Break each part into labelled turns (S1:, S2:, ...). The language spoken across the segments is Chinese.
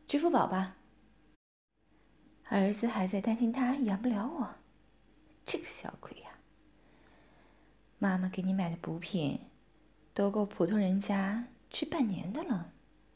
S1: 支付宝吧。儿子还在担心他养不了我，这个小鬼呀！妈妈给你买的补品，都够普通人家吃半年的了。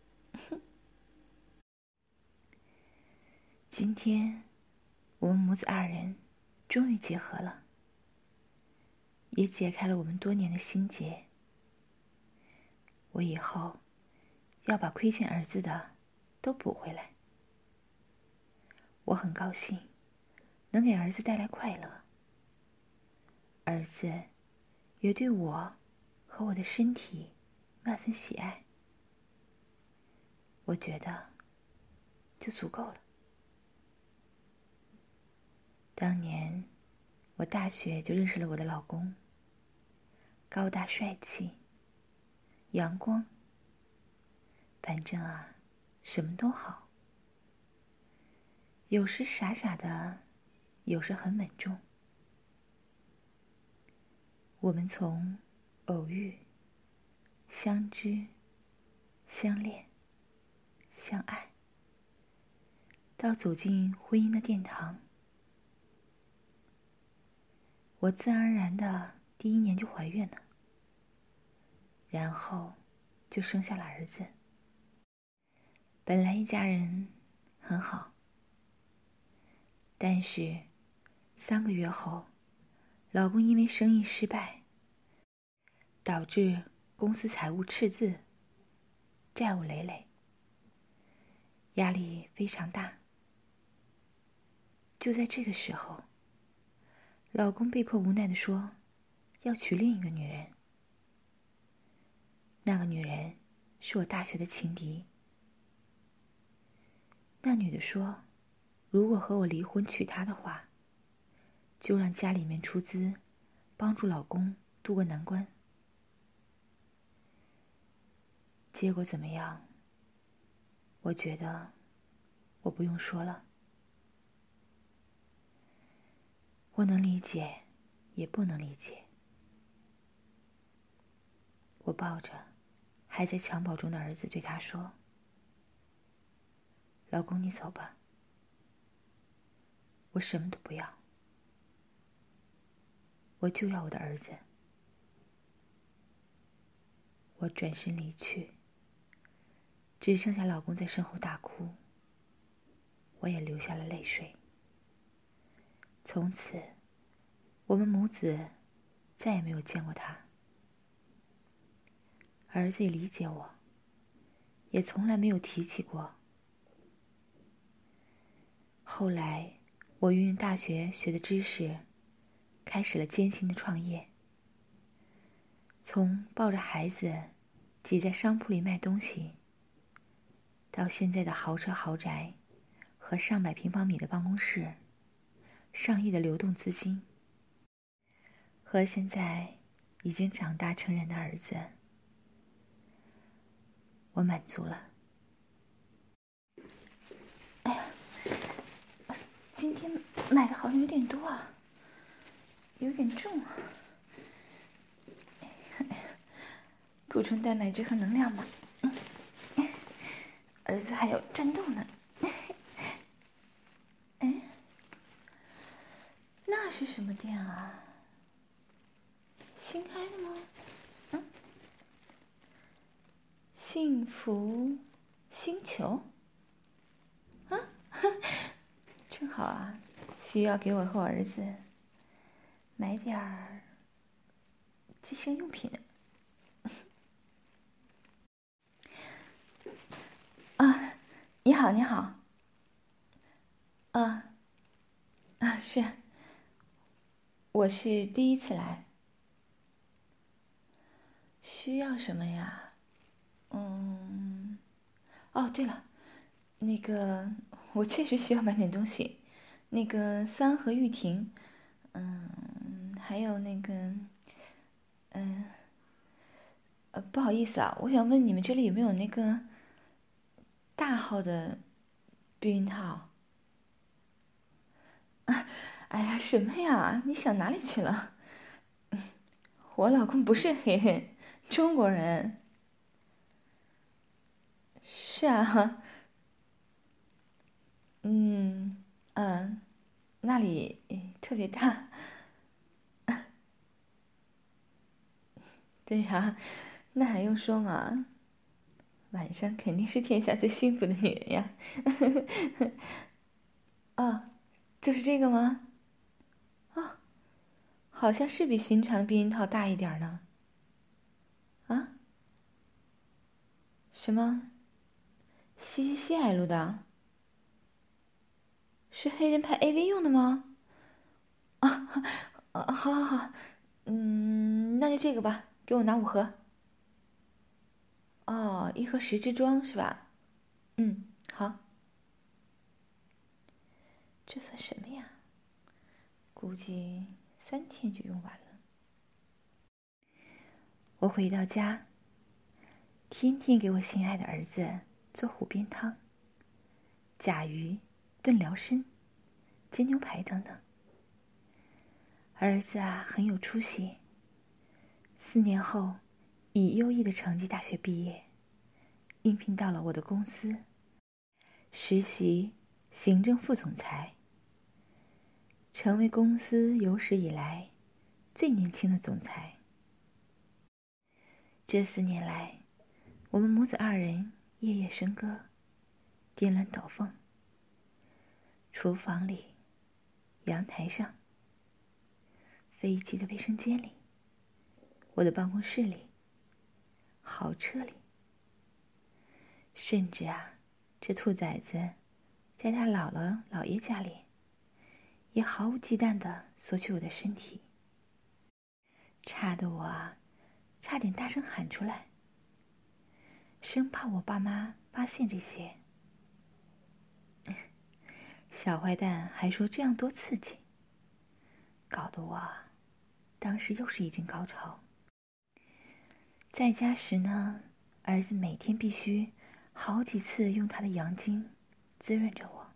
S1: 今天，我们母子二人终于结合了，也解开了我们多年的心结。我以后要把亏欠儿子的都补回来。我很高兴能给儿子带来快乐，儿子也对我和我的身体万分喜爱。我觉得就足够了。当年我大学就认识了我的老公，高大帅气，阳光，反正啊，什么都好。有时傻傻的，有时很稳重。我们从偶遇、相知、相恋、相爱，到走进婚姻的殿堂。我自然而然的第一年就怀孕了，然后就生下了儿子。本来一家人很好，但是3个月后，老公因为生意失败，导致公司财务赤字，债务累累，压力非常大。就在这个时候，老公被迫无奈地说要娶另一个女人。那个女人是我大学的情敌。那女的说，如果和我离婚娶她的话，就让家里面出资帮助老公渡过难关。结果怎么样？我觉得我不用说了。我能理解，也不能理解。我抱着还在襁褓中的儿子对他说，老公你走吧，我什么都不要，我就要我的儿子。我转身离去，只剩下老公在身后大哭，我也流下了泪水。从此我们母子再也没有见过他。儿子也理解我，也从来没有提起过。后来我运用大学学的知识，开始了艰辛的创业。从抱着孩子挤在商铺里卖东西，到现在的豪车豪宅和上百平方米的办公室，上亿的流动资金，和现在已经长大成人的儿子，我满足了。哎呀，今天买的好像有点多啊，有点重啊。补充蛋白质和能量嘛。儿子还有战斗呢。哎，那是什么店啊？新开的吗？幸福星球啊，正好啊，需要给我和我儿子买点儿计生用品呢。啊，你好，你好。是，我是第一次来。需要什么呀？哦，对了，那个我确实需要买点东西，那个三合玉婷，还有那个，不好意思啊，我想问你们这里有没有那个大号的避孕套？哎呀，什么呀？你想哪里去了？我老公不是黑人，中国人。是啊， 嗯那里特别大。对呀，那还用说吗？晚上肯定是天下最幸福的女人呀。哦，就是这个吗？哦，好像是比寻常的避孕套大一点呢。啊？什么？西海路的？是黑人拍 AV 用的吗？好好好，那就这个吧，给我拿5盒。哦，1盒10支装是吧？好。这算什么呀？估计3天就用完了。我回到家，天天给我心爱的儿子做虎鞭汤、甲鱼炖辽参、煎牛排等等。儿子啊，很有出息，4年后以优异的成绩大学毕业，应聘到了我的公司实习行政副总裁，成为公司有史以来最年轻的总裁。这4年来，我们母子2人夜夜笙歌，颠鸾倒凤。厨房里，阳台上，飞机的卫生间里，我的办公室里，豪车里，甚至啊，这兔崽子在他姥姥姥爷家里，也毫无忌惮地索取我的身体，差得我啊，差点大声喊出来，生怕我爸妈发现这些。小坏蛋还说这样多刺激，搞得我当时又是一阵高潮。在家时呢，儿子每天必须好几次用他的阳精滋润着我。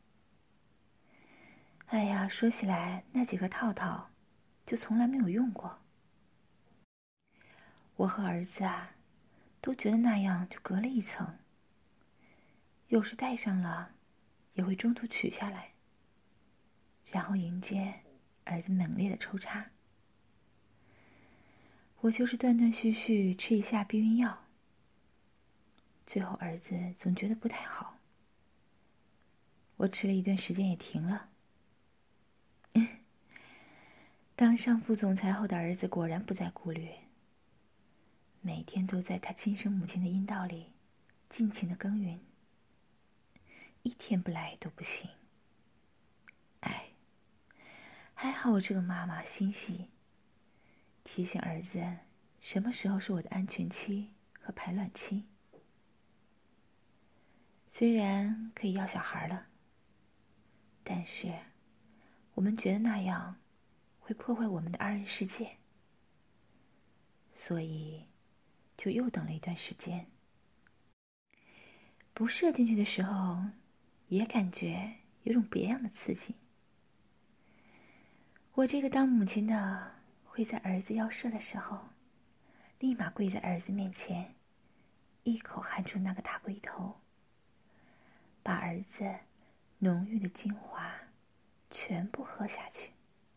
S1: 哎呀，说起来那几个套套就从来没有用过。我和儿子啊都觉得那样就隔了一层，有时戴上了也会中途取下来，然后迎接儿子猛烈的抽插。我就是断断续续吃一下避孕药，最后儿子总觉得不太好，我吃了一段时间也停了。当上副总裁后的儿子果然不再顾虑，每天都在他亲生母亲的阴道里尽情的耕耘，一天不来都不行。哎，还好我这个妈妈心细，提醒儿子什么时候是我的安全期和排卵期。虽然可以要小孩了，但是我们觉得那样会破坏我们的2人世界，所以就又等了一段时间。不射进去的时候，也感觉有种别样的刺激。我这个当母亲的，会在儿子要射的时候，立马跪在儿子面前，一口含住那个大龟头，把儿子浓郁的精华全部喝下去。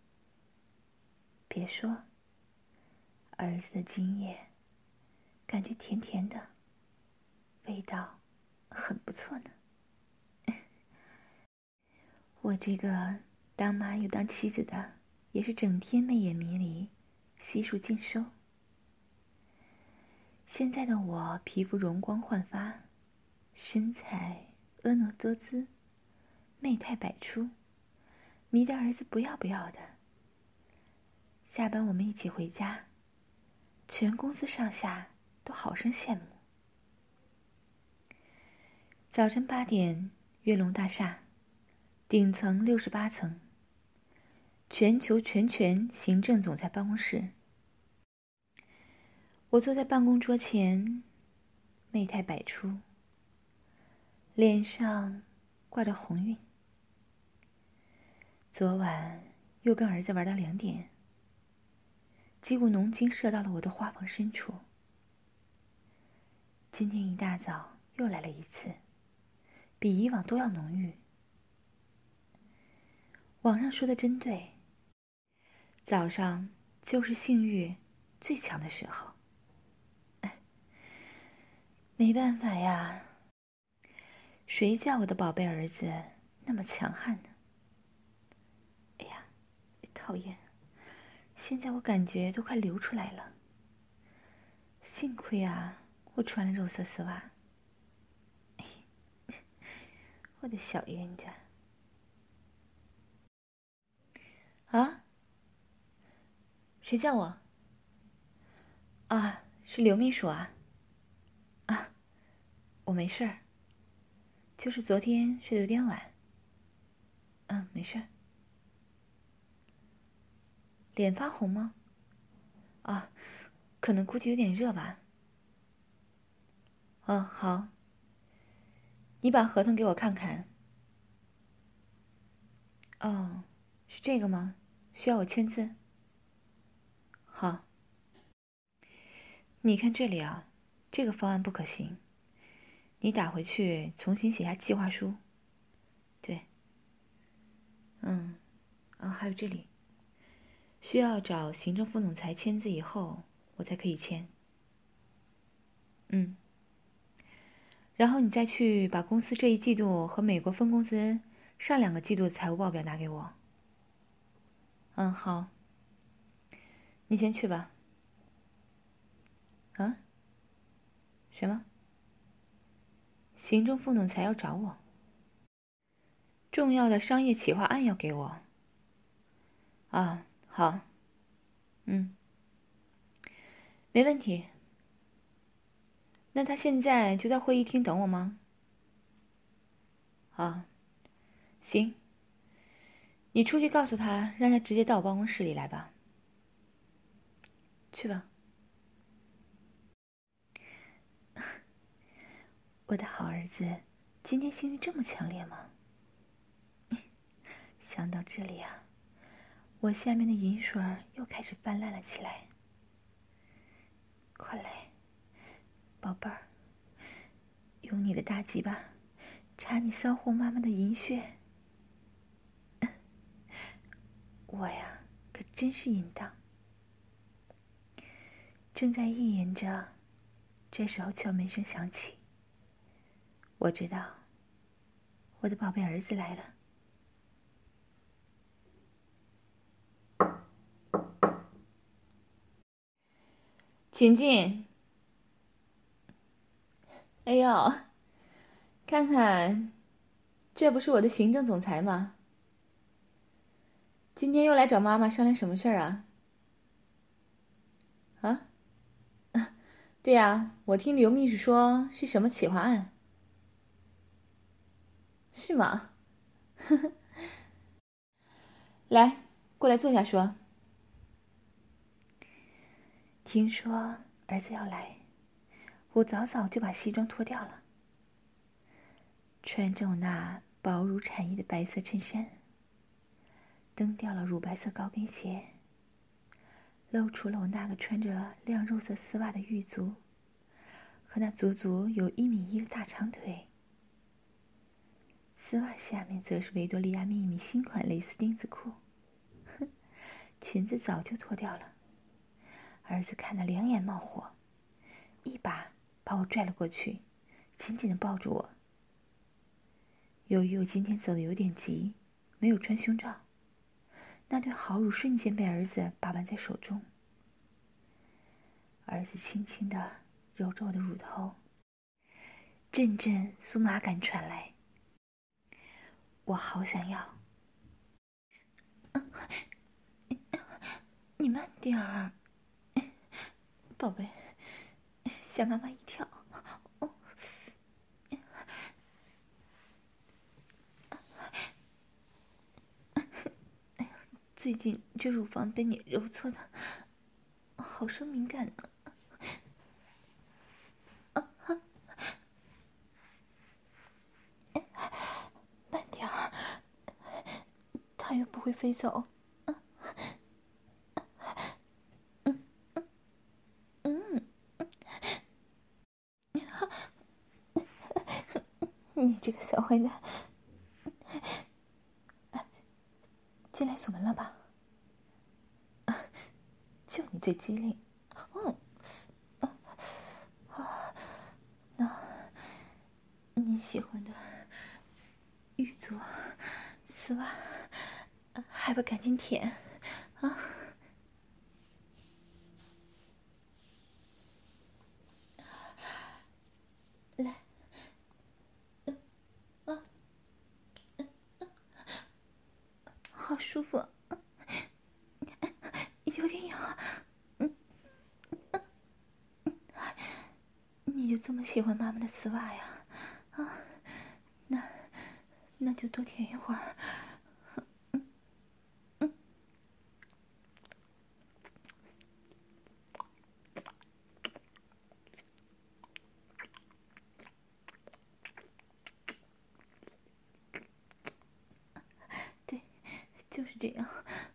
S1: 别说，儿子的精液感觉甜甜的，味道很不错呢。我这个当妈又当妻子的，也是整天媚眼迷离，悉数尽收。现在的我皮肤容光焕发，身材婀娜多姿，媚态百出，迷得儿子不要不要的。下班我们一起回家，全公司上下都好生羡慕。早晨8点，跃龙大厦顶层68层，全球全权行政总裁办公室。我坐在办公桌前，媚态百出，脸上挂着红晕。昨晚又跟儿子玩到2点，几股浓精射到了我的花房深处。今天一大早又来了一次，比以往都要浓郁。 网上说的真对，早上就是性欲最强的时候。没办法呀，谁叫我的宝贝儿子那么强悍呢？哎呀，讨厌！现在我感觉都快流出来了。幸亏啊，我穿了肉色丝袜。我的小冤家！啊？谁叫我？啊，是刘秘书啊。啊，我没事儿，就是昨天睡得有点晚。没事儿。脸发红吗？啊，可能估计有点热吧。好。你把合同给我看看。哦，是这个吗？需要我签字？好。你看这里啊，这个方案不可行。你打回去重新写下计划书。对。还有这里，需要找行政副总裁签字以后，我才可以签。然后你再去把公司这一季度和美国分公司上2个季度的财务报表拿给我。好。你先去吧。啊？什么？行政副总裁要找我？重要的商业企划案要给我？啊，好。没问题。那他现在就在会议厅等我吗？啊，行。你出去告诉他，让他直接到我办公室里来吧。去吧。我的好儿子，今天性欲这么强烈吗？想到这里啊，我下面的银水又开始泛滥了起来。快来，宝贝儿，用你的大鸡巴插你骚货妈妈的银穴。我呀，可真是淫荡。正在意淫着，这时候敲门声响起。我知道，我的宝贝儿子来了。请进。哎呦，看看，这不是我的行政总裁吗？今天又来找妈妈商量什么事儿啊？啊？对呀，我听刘秘书说是什么企划案。是吗？来，过来坐下说。听说儿子要来，我早早就把西装脱掉了，穿着我那薄如蝉翼的白色衬衫，蹬掉了乳白色高跟鞋，露出了我那个穿着亮肉色丝袜的玉足和那足足有1.1米的大长腿。丝袜下面则是维多利亚秘密新款蕾丝丁字裤。裙子早就脱掉了。儿子看得两眼冒火，一把把我拽了过去，紧紧地抱住我。由于我今天走得有点急，没有穿胸罩，那对好乳瞬间被儿子把玩在手中。儿子轻轻地揉着我的乳头，阵阵酥麻感传来。我好想要。你慢点儿，宝贝，吓妈妈一跳。最近这乳房被你揉搓的好生敏感呢。慢点儿，它又不会飞走。你这个小坏蛋， 进来锁门了吧？就你最机灵。那你喜欢的玉足、丝袜，还不赶紧舔啊！来，好舒服，有点痒。你就这么喜欢妈妈的丝袜呀？啊，那就多舔一会儿。对，就是这样。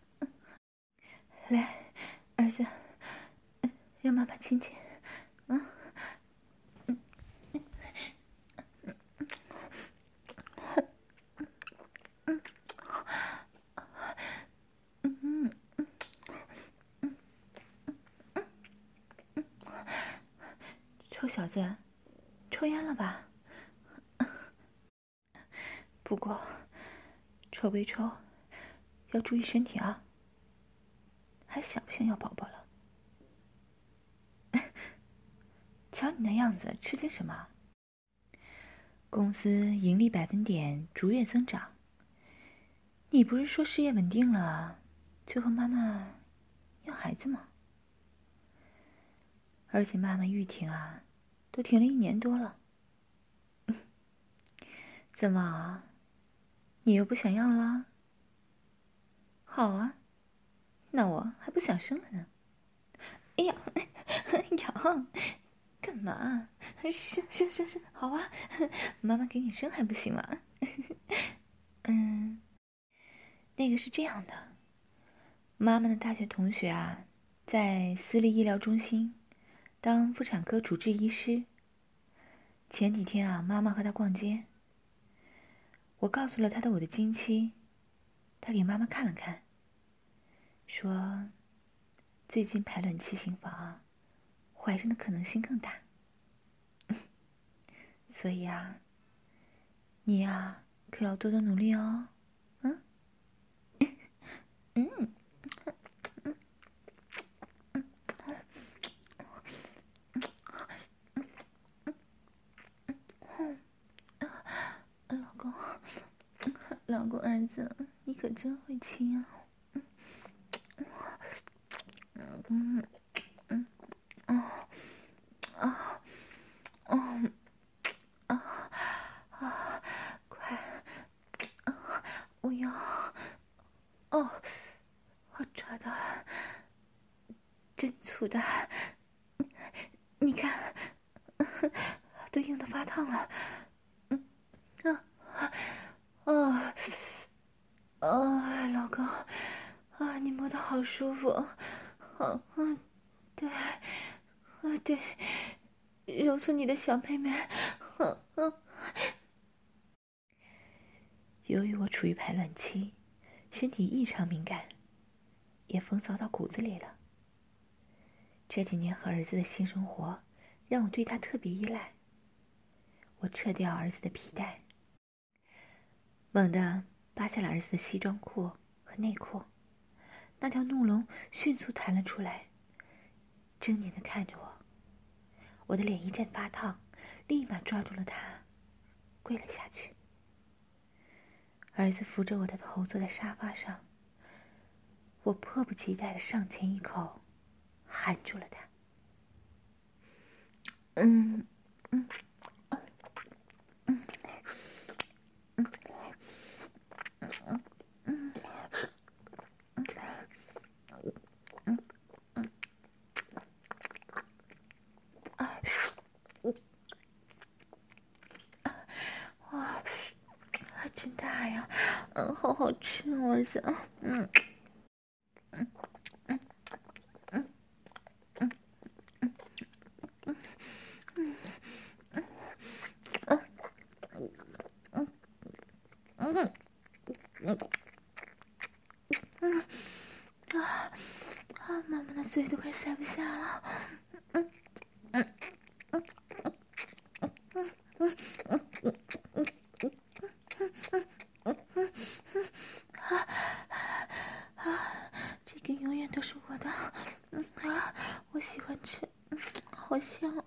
S1: 来，儿子，让妈妈亲亲。臭小子，抽烟了吧？不过，抽归抽，要注意身体啊。还想不想要宝宝了？瞧你那样子，吃惊什么？公司盈利百分点逐月增长。你不是说事业稳定了，就和妈妈要孩子吗？而且妈妈预停啊，都停了1年多了。怎么，你又不想要了？好啊，那我还不想生了呢。哎呀，痒，干嘛？生，好啊，妈妈给你生还不行吗？那个是这样的，妈妈的大学同学啊，在私立医疗中心当妇产科主治医师。前几天啊，妈妈和他逛街，我告诉了他我的经期，他给妈妈看了看，说最近排卵期行房啊，怀上的可能性更大。所以啊，你呀可要多多努力哦。老公，儿子，你可真会亲啊！快，我要，我抓到了，真粗的，你看，都硬得发烫了。老公，你摸得好舒服。对，揉搓你的小妹妹。由于我处于排卵期，身体异常敏感，也风骚到骨子里了。这几年和儿子的性生活，让我对他特别依赖。我撤掉儿子的皮带，猛地扒下了儿子的西装裤和内裤，那条怒龙迅速弹了出来，狰狞地看着我。我的脸一阵发烫，立马抓住了他，跪了下去。儿子扶着我的头坐在沙发上，我迫不及待地上前一口，含住了他。真大呀，好好吃哦，儿子。 妈妈的嘴都快塞不下了。这个永远都是我的。我喜欢吃，好香。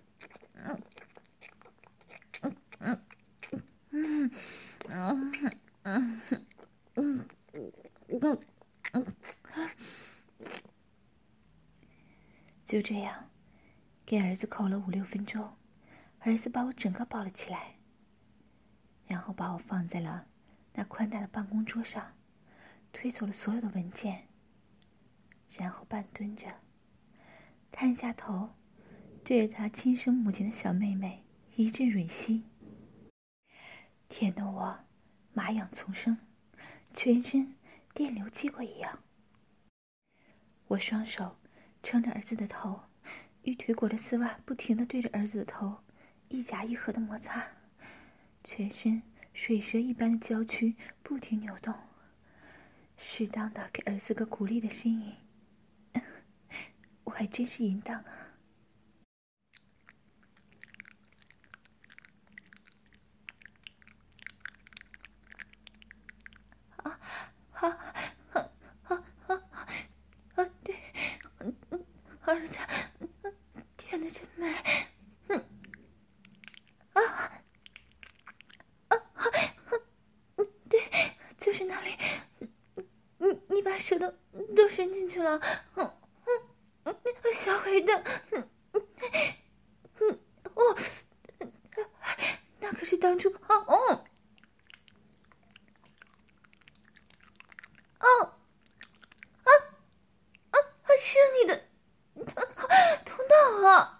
S1: 就这样，给儿子口了5、6分钟，儿子把我整个抱了起来，然后把我放在了那宽大的办公桌上，推走了所有的文件，然后半蹲着，探下头，对着他亲生母亲的小妹妹一阵吮吸，甜得我麻痒丛生，全身电流激过一样。我双手撑着儿子的头，玉腿裹着丝袜，不停地对着儿子的头一夹一合的摩擦，全身水蛇一般的娇躯不停扭动，适当的给儿子个鼓励的声音。我还真是淫荡啊！对，儿子，舔的真美。对，就是那里。你把手都伸进去了。小黑的。那可是当初是你的通道啊。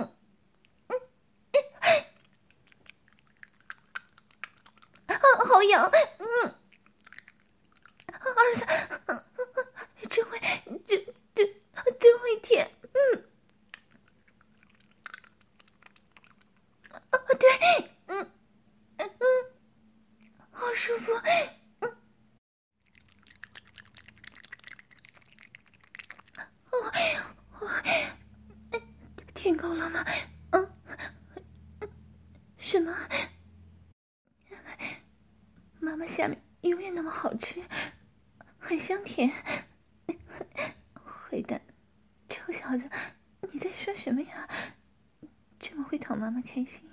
S1: 好痒。儿子，真会舔。对，好舒服。舔够了吗？什么？妈妈下面永远那么好吃，很香甜。坏蛋，臭小子，你在说什么呀？这么会讨妈妈开心。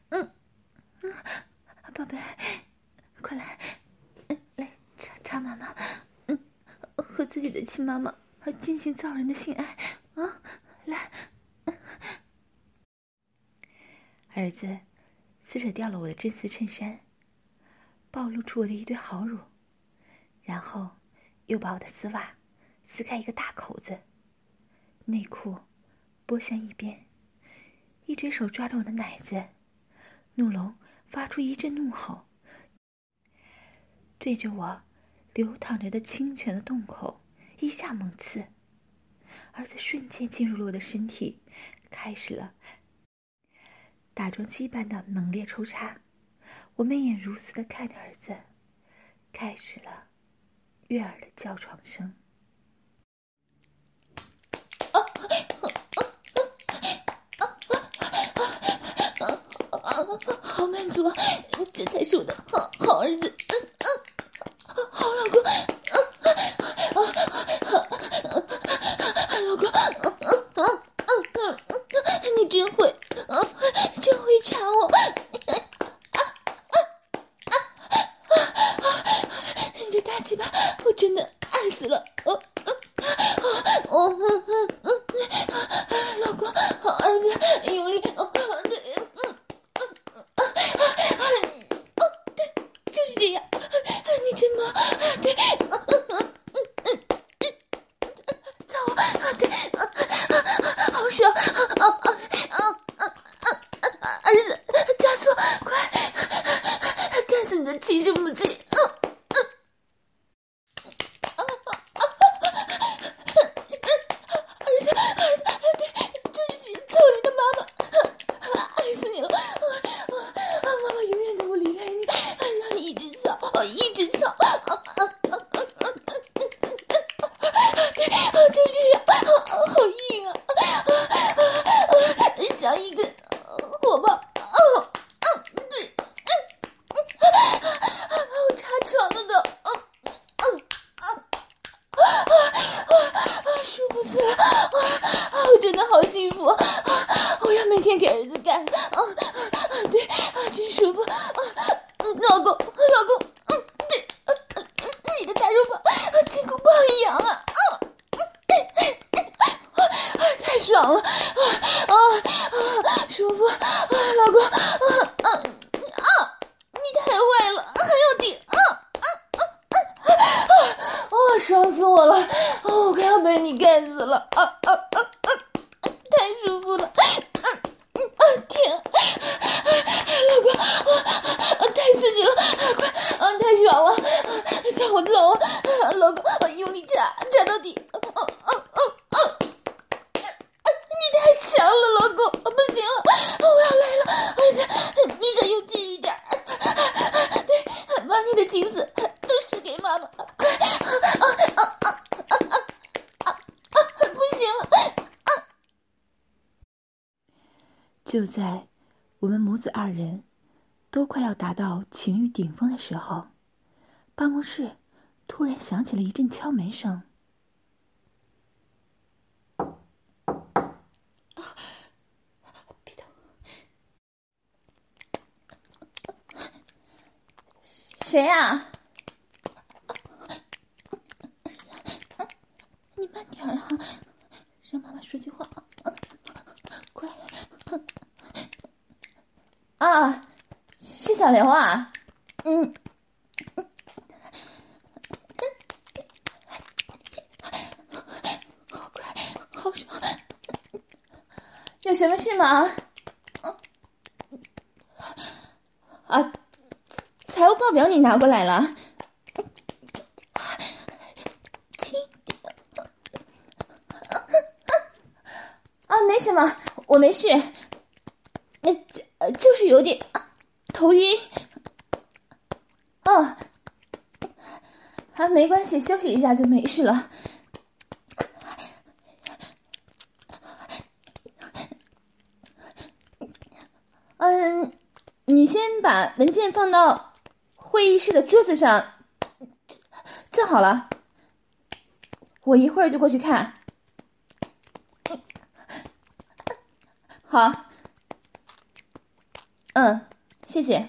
S1: 宝贝，快来，来插妈妈，和自己的亲妈妈进行造人的性爱啊！来。儿子撕扯掉了我的真丝衬衫，暴露出我的一对好乳，然后又把我的丝袜撕开一个大口子，内裤拨向一边，一只手抓着我的奶子，怒龙发出一阵怒吼，对着我流淌着的清泉的洞口一下猛刺，儿子瞬间进入了我的身体，开始了打桩机般的猛烈抽插。我媚眼如丝地看着儿子，开始了悦耳的叫床声。好满足啊！这才是我的好儿子。好老公。老公。你真会，真会插我。你这大鸡巴，我真的爱死了。老公，儿子用力。对，对，就是这样。你真棒。对，操我。对，好爽。儿子，加速，快，干死你的亲生母亲。一直操。
S2: 好幸福！我要每天给儿子干，对，真舒服！老公，对，你的大肉棒金箍棒一样啊！太爽了！舒服！老公，你太坏了，还要顶！爽死我了！我快要被你干死了！太舒服了！天，老公，太刺激了！快，太爽了！走！老公，用力插到底！你太强了，老公，不行了，我要来了！儿子，你再用劲一点！对，把你的精子都施给妈妈！快！不行了！
S1: 就在我们母子二人都快要达到情欲顶峰的时候，办公室突然响起了一阵敲门声。
S2: 别动！谁呀？你慢点啊，让妈妈说句话。快！是小刘啊。好快，好爽！有什么事吗？财务报表你拿过来了。没什么，我没事。就是有点头晕。没关系，休息一下就没事了。你先把文件放到会议室的桌子上就好了，我一会儿就过去看。好，谢谢。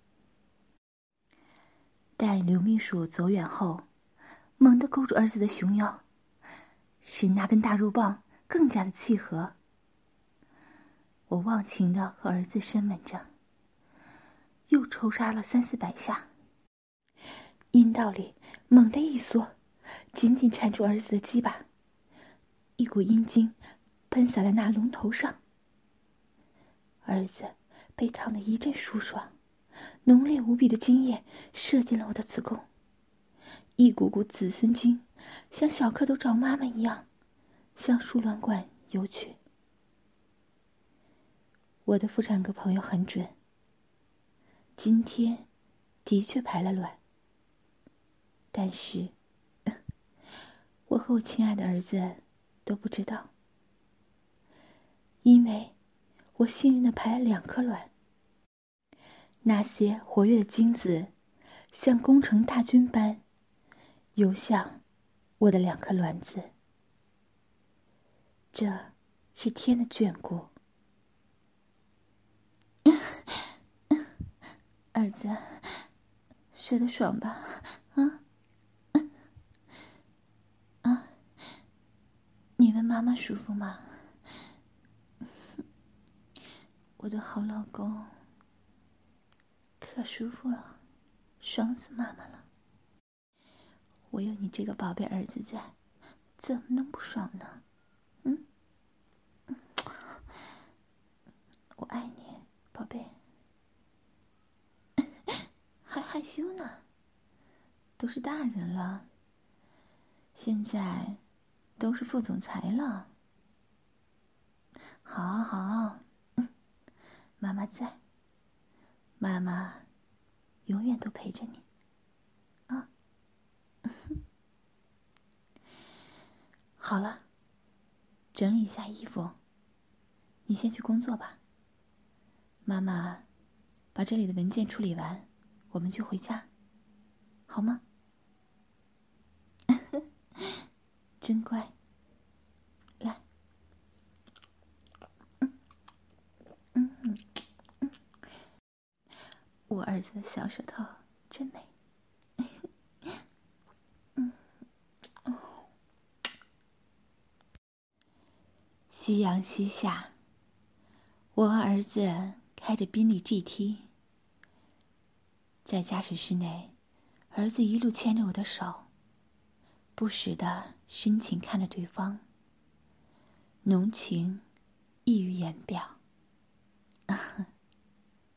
S1: 待刘秘书走远后，猛地勾住儿子的熊腰，使那根大肉棒更加的契合。我忘情地和儿子深吻着，又抽插了300-400下，阴道里猛地一缩，紧紧缠住儿子的鸡巴，一股阴茎喷洒在那龙头上。儿子被烫得一阵舒爽，浓烈无比的精液射进了我的子宫，一股股子孙精像小蝌蚪找妈妈一样向输卵管游去。我的妇产科朋友很准，今天的确排了卵，但是我和我亲爱的儿子都不知道，因为我幸运地排了2颗卵。那些活跃的精子像攻城大军般游向我的2颗卵子，这是天的眷顾。儿子，睡得爽吧？你问妈妈舒服吗？我的好老公，可舒服了，爽死妈妈了。我有你这个宝贝儿子在，怎么能不爽呢？我爱你，宝贝。还害羞呢？都是大人了，现在都是副总裁了。好，妈妈在，妈妈永远都陪着你啊。好了，整理一下衣服，你先去工作吧。妈妈把这里的文件处理完，我们就回家，好吗？真乖，来， 我儿子的小舌头真美。夕阳西下，我和儿子开着宾利 GT， 在驾驶室内，儿子一路牵着我的手，不时地深情看着对方，浓情溢于言表。